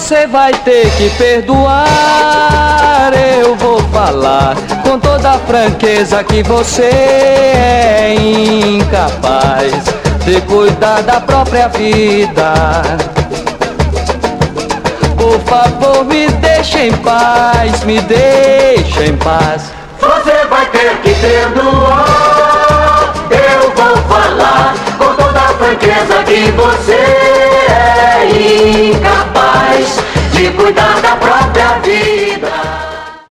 você vai ter que perdoar. Eu vou falar com toda a franqueza que você é incapaz de cuidar da própria vida. Por favor, me deixa em paz, me deixa em paz. Você vai ter que perdoar. Eu vou falar com toda a franqueza que você é incapaz de cuidar da própria vida.